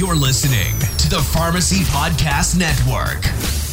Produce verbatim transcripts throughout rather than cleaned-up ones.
You're listening to the Pharmacy Podcast Network.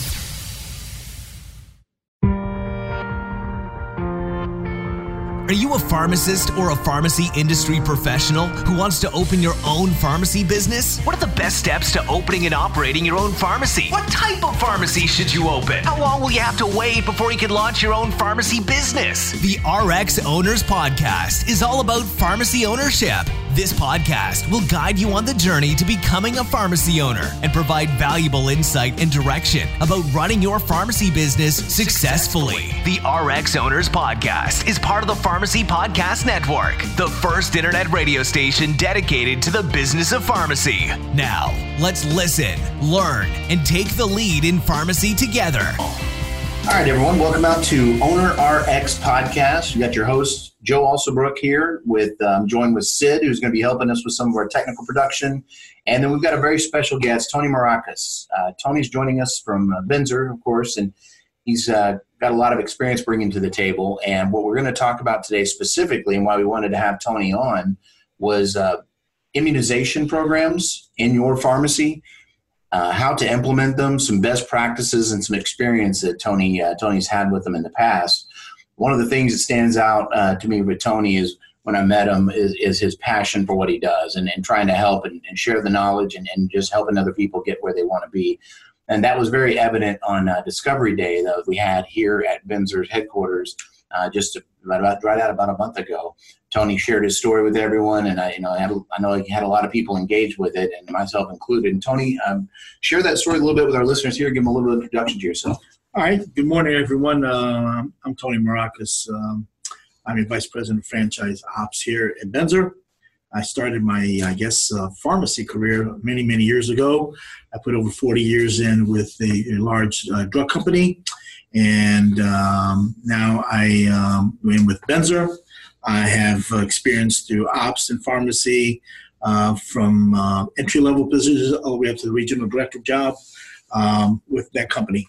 Are you a pharmacist or a pharmacy industry professional who wants to open your own pharmacy business? What are the best steps to opening and operating your own pharmacy? What type of pharmacy should you open? How long will you have to wait before you can launch your own pharmacy business? The R X Owners Podcast is all about pharmacy ownership. This podcast will guide you on the journey to becoming a pharmacy owner and provide valuable insight and direction about running your pharmacy business successfully. The R X Owners Podcast is part of the Pharmacy Podcast Network, the first internet radio station dedicated to the business of pharmacy. Now, let's listen, learn, and take the lead in pharmacy together. All right, everyone. Welcome out to Owner R X Podcast. You got your host, Joe Alsobrook, here, with um, joined with Sid, who's going to be helping us with some of our technical production. And then we've got a very special guest, Tony Maracas. Uh, Tony's joining us from uh, Binzer, of course, and he's uh, got a lot of experience bringing to the table. And what we're going to talk about today specifically, and why we wanted to have Tony on, was uh, immunization programs in your pharmacy. Uh, how to implement them, some best practices, and some experience that Tony uh, Tony's had with them in the past. One of the things that stands out uh, to me with Tony is when I met him is, is his passion for what he does and, and trying to help and, and share the knowledge and, and just helping other people get where they want to be. And that was very evident on uh, Discovery Day that we had here at Binzer's headquarters uh, just about, about right out about a month ago. Tony shared his story with everyone, and I, you know, I, had, I know he had a lot of people engaged with it, and myself included. And Tony, um, share that story a little bit with our listeners here. Give them a little introduction to yourself. All right. Good morning, everyone. Uh, I'm Tony Maracas. Um, I'm a vice president of franchise ops here at Binzer. I started my, I guess, uh, pharmacy career many, many years ago. I put over forty years in with a, a large uh, drug company, and um, now I um, am in with Binzer. I have uh, experience through ops and pharmacy uh, from uh, entry-level positions all the way up to the regional director job um, with that company.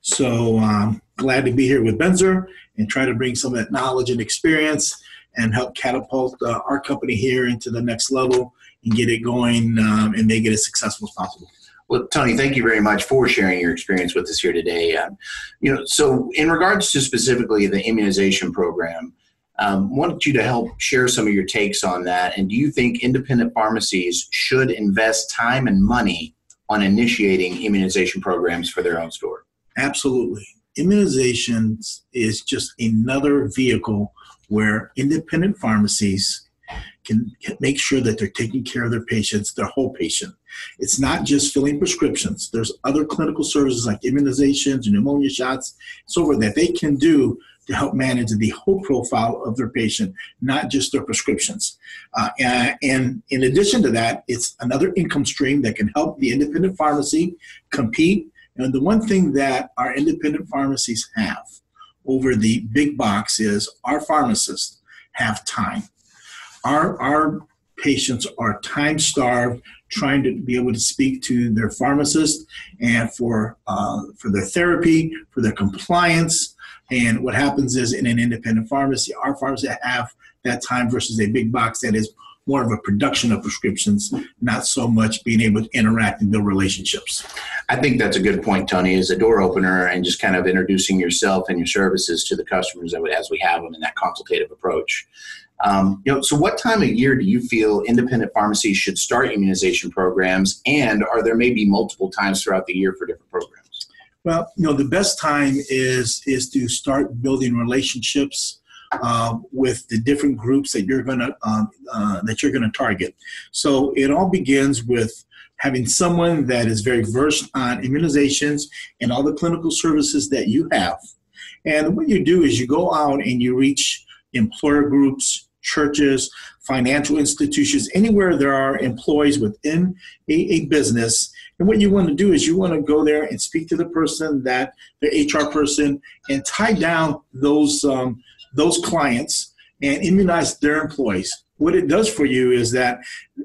So um, glad to be here with Binzer and try to bring some of that knowledge and experience and help catapult uh, our company here into the next level and get it going um, and make it as successful as possible. Well, Tony, thank you very much for sharing your experience with us here today. Uh, you know, so in regards to specifically the immunization program, Um, wanted you to help share some of your takes on that. And do you think independent pharmacies should invest time and money on initiating immunization programs for their own store? Absolutely. Immunizations is just another vehicle where independent pharmacies can make sure that they're taking care of their patients, their whole patient. It's not just filling prescriptions. There's other clinical services like immunizations and pneumonia shots, so forth that they can do to help manage the whole profile of their patient, not just their prescriptions. Uh, and, and in addition to that, it's another income stream that can help the independent pharmacy compete. And the one thing that our independent pharmacies have over the big box is our pharmacists have time. Our, our patients are time-starved, trying to be able to speak to their pharmacist and for uh, for their therapy, for their compliance. And what happens is in an independent pharmacy, our pharmacy have that time versus a big box that is more of a production of prescriptions, not so much being able to interact and build relationships. I think that's a good point, Tony, as a door opener and just kind of introducing yourself and your services to the customers as we have them in that consultative approach. Um, you know, so what time of year do you feel independent pharmacies should start immunization programs, and are there maybe multiple times throughout the year for different programs? Well, you know, the best time is is to start building relationships uh, with the different groups that you're gonna um, uh, that you're gonna target. So it all begins with having someone that is very versed on immunizations and all the clinical services that you have. And what you do is you go out and you reach employer groups, churches, financial institutions, anywhere there are employees within a, a business. And what you want to do is you want to go there and speak to the person, that the H R person, and tie down those um, those clients and immunize their employees. What it does for you is that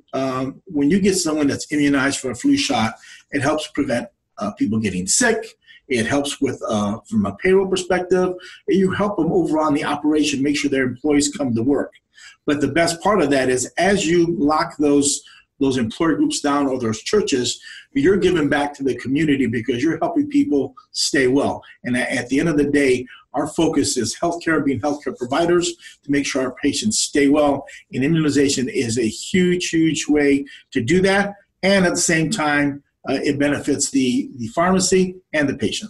um, when you get someone that's immunized for a flu shot, it helps prevent uh, people getting sick. It helps with, uh, from a payroll perspective, you help them overall in the operation, make sure their employees come to work. But the best part of that is as you lock those those employer groups down or those churches, you're giving back to the community because you're helping people stay well. And at the end of the day, our focus is healthcare, being healthcare providers to make sure our patients stay well. And immunization is a huge, huge way to do that. And at the same time, uh, it benefits the, the pharmacy and the patient.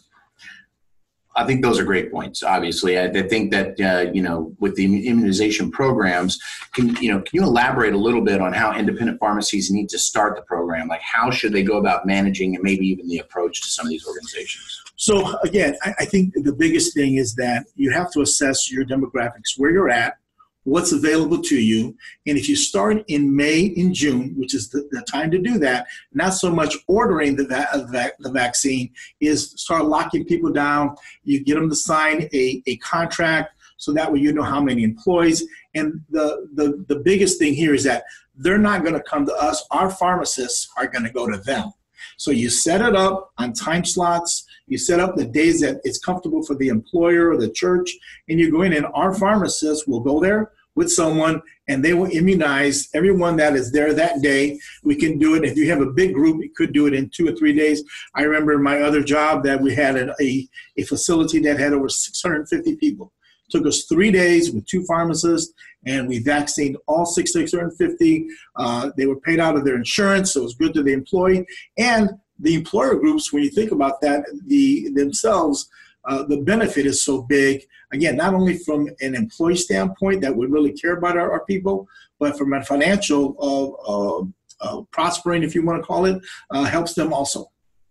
I think those are great points. Obviously, I, I think that uh, you know, with the immunization programs, can you know, can you elaborate a little bit on how independent pharmacies need to start the program? Like, how should they go about managing, and maybe even the approach to some of these organizations? So again, I, I think the biggest thing is that you have to assess your demographics, where you're at, what's available to you. And if you start in May and June, which is the, the time to do that, not so much ordering the, va- the, the vaccine, is start locking people down. You get them to sign a, a contract so that way you know how many employees. And the, the, the biggest thing here is that they're not going to come to us. Our pharmacists are going to go to them. So you set it up on time slots. You set up the days that it's comfortable for the employer or the church, and you go in, and our pharmacists will go there with someone, and they will immunize everyone that is there that day. We can do it. If you have a big group, you could do it in two or three days. I remember in my other job that we had a, a, a facility that had over six hundred fifty people. It took us three days with two pharmacists, and we vaccinated all six hundred fifty. Uh, they were paid out of their insurance, so it was good to the employee. And the employer groups, when you think about that, the themselves, uh, the benefit is so big. Again, not only from an employee standpoint that we really care about our, our people, but from a financial uh, uh, uh, prospering, if you want to call it, uh, helps them also.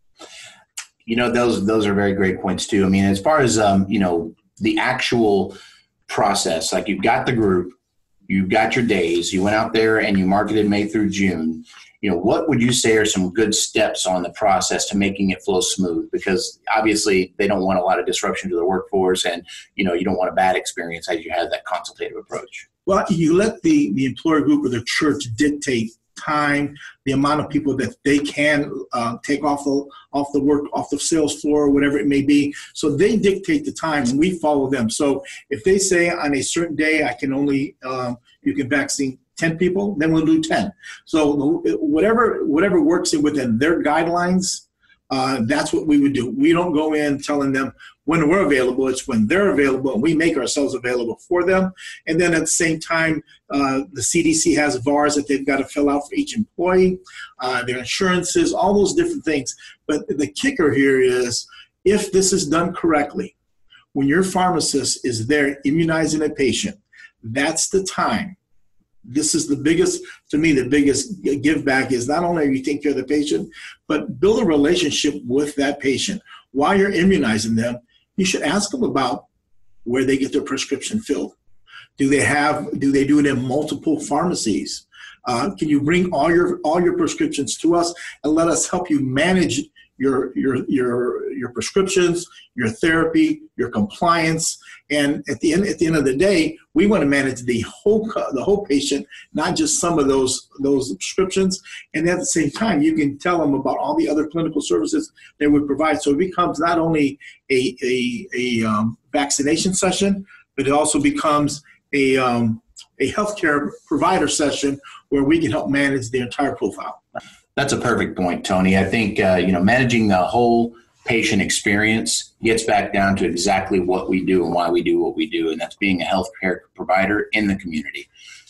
You know, those those are very great points too. I mean, as far as um, you know, the actual process, like you've got the group, you've got your days, you went out there and you marketed May through June. You know, what would you say are some good steps on the process to making it flow smooth? Because obviously they don't want a lot of disruption to the workforce, and, you know, you don't want a bad experience as you have that consultative approach. Well, you let the, the employer group or the church dictate time, the amount of people that they can uh, take off the off the work, off the sales floor, or whatever it may be. So they dictate the time, and we follow them. So if they say on a certain day I can only, um, you can vaccine ten people, then we'll do ten. So whatever whatever works within their guidelines, uh, that's what we would do. We don't go in telling them when we're available. It's when they're available, and we make ourselves available for them. And then at the same time, uh, the C D C has V A Rs that they've got to fill out for each employee, uh, their insurances, all those different things. But the kicker here is, if this is done correctly, when your pharmacist is there immunizing a patient, that's the time. This is the biggest, to me, the biggest give back is not only are you taking care of the patient, but build a relationship with that patient. While you're immunizing them, you should ask them about where they get their prescription filled. Do they have, do they do it in multiple pharmacies? Uh, can you bring all your all your prescriptions to us and let us help you manage your your your your prescriptions, your therapy, your compliance? And at the end at the end of the day, we want to manage the whole the whole patient, not just some of those those prescriptions. And at the same time, you can tell them about all the other clinical services that we provide. So it becomes not only a a, a um, vaccination session, but it also becomes a um, a healthcare provider session where we can help manage the entire profile. That's a perfect point, Tony. I think, uh, you know, managing the whole patient experience gets back down to exactly what we do and why we do what we do, and that's being a healthcare provider in the community.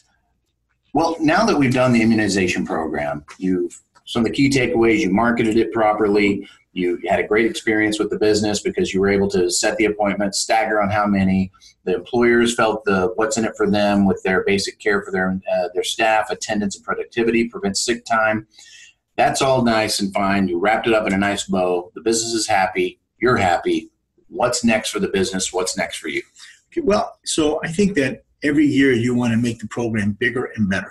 Well, now that we've done the immunization program, you've some of the key takeaways, you marketed it properly, you had a great experience with the business because you were able to set the appointments, stagger on how many. The employers felt the what's in it for them with their basic care for their uh, their staff, attendance and productivity, prevent sick time. That's all nice and fine. You wrapped it up in a nice bow. The business is happy. You're happy. What's next for the business? What's next for you? Okay, well, so I think that every year you want to make the program bigger and better.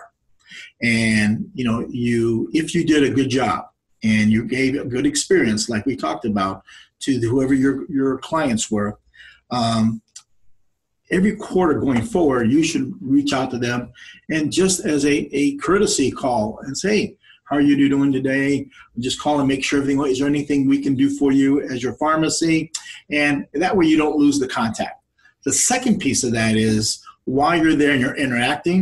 And, you know, you if you did a good job and you gave a good experience, like we talked about, to the, whoever your, your clients were, um, every quarter going forward, you should reach out to them and just as a, a courtesy call and say, how are you doing today? Just call and make sure everything, is there anything we can do for you as your pharmacy? And that way you don't lose the contact. The second piece of that is while you're there and you're interacting,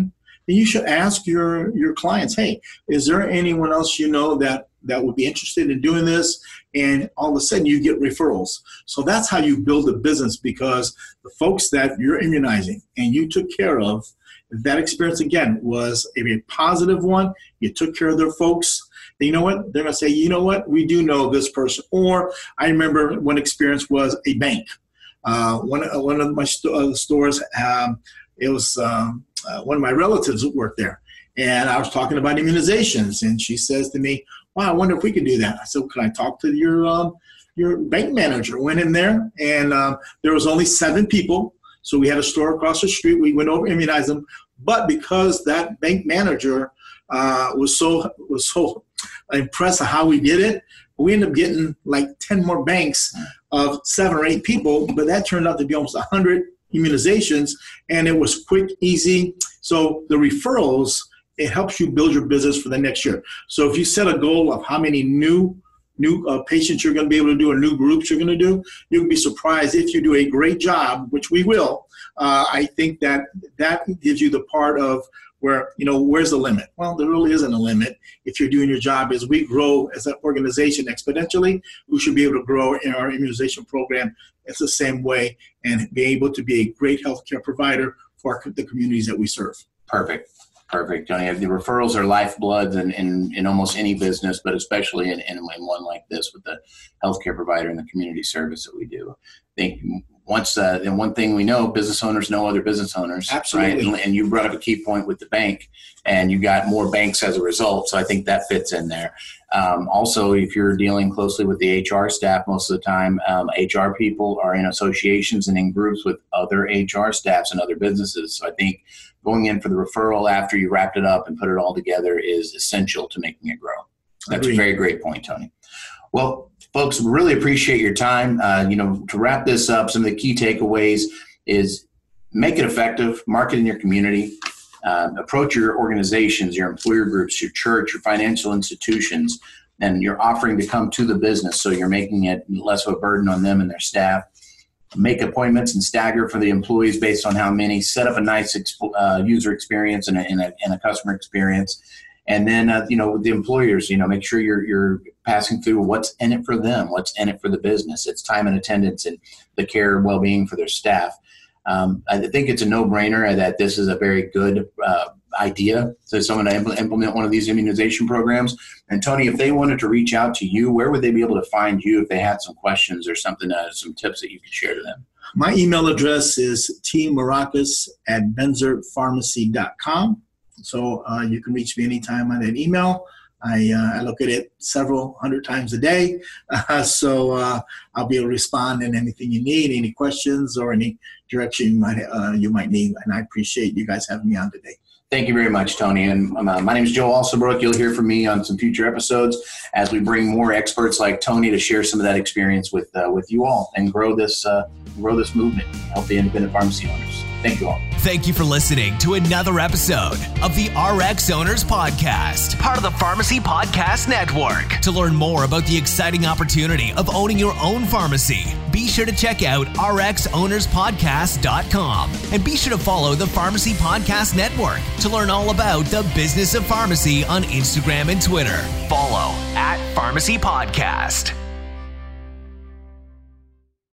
then you should ask your, your clients, hey, is there anyone else you know that, that would be interested in doing this? And all of a sudden you get referrals. So that's how you build a business, because the folks that you're immunizing and you took care of, that experience, again, was a very positive one. You took care of their folks. And you know what? They're going to say, you know what? We do know this person. Or I remember one experience was a bank. Uh, one, one of my st- uh, stores, um, it was um, uh, one of my relatives that worked there. And I was talking about immunizations. And she says to me, wow, I wonder if we could do that. I said, can I talk to your um, your bank manager? Went in there, and um, there was only seven people. So we had a store across the street. We went over, immunized them. But because that bank manager uh, was so was so impressed with how we did it, we ended up getting like ten more banks of seven or eight people. But that turned out to be almost one hundred immunizations, and it was quick, easy. So the referrals, it helps you build your business for the next year. So if you set a goal of how many new new uh, patients you're going to be able to do or new groups you're going to do, you'll be surprised if you do a great job, which we will. Uh, I think that that gives you the part of where, you know, where's the limit? Well, there really isn't a limit if you're doing your job. As we grow as an organization exponentially, we should be able to grow in our immunization program. It's the same way, and be able to be a great healthcare provider for our, the communities that we serve. Perfect. Perfect, Tony. The referrals are lifeblood in, in, in almost any business, but especially in, in one like this with the healthcare provider and the community service that we do. I think once, uh, and one thing we know, business owners know other business owners. Absolutely. Right? And, and you brought up a key point with the bank, and you got more banks as a result. So I think that fits in there. Um, also, if you're dealing closely with the H R staff, most of the time, um, H R people are in associations and in groups with other H R staffs and other businesses. So I think going in for the referral after you wrapped it up and put it all together is essential to making it grow. That's Agreed. A very great point, Tony. Well, folks, we really appreciate your time. Uh, you know, to wrap this up, some of the key takeaways is make it effective, market in your community, uh, approach your organizations, your employer groups, your church, your financial institutions, and you're offering to come to the business, so you're making it less of a burden on them and their staff. Make appointments and stagger for the employees based on how many. Set up a nice uh, user experience and a, and, a, and a customer experience. And then, uh, you know, with the employers, you know, make sure you're you're passing through what's in it for them, what's in it for the business. It's time and attendance and the care and well-being for their staff. Um, I think it's a no-brainer that this is a very good uh, idea to someone to implement one of these immunization programs. And Tony, if they wanted to reach out to you, where would they be able to find you if they had some questions or something, uh, some tips that you could share to them? My email address is t maracas at benzer pharmacy dot com. So uh, you can reach me anytime on that email. I, uh, I look at it several hundred times a day. Uh, so uh, I'll be able to respond in anything you need, any questions or any direction you might, uh, you might need. And I appreciate you guys having me on today. Thank you very much, Tony. And uh, my name is Joe Alsobrook. You'll hear from me on some future episodes as we bring more experts like Tony to share some of that experience with uh, with you all and grow this uh, grow this movement, help the independent pharmacy owners. Thank you all. Thank you for listening to another episode of the R X Owners Podcast, part of the Pharmacy Podcast Network. To learn more about the exciting opportunity of owning your own pharmacy, be sure to check out r x owners podcast dot com and be sure to follow the Pharmacy Podcast Network to learn all about the business of pharmacy on Instagram and Twitter. Follow at Pharmacy Podcast.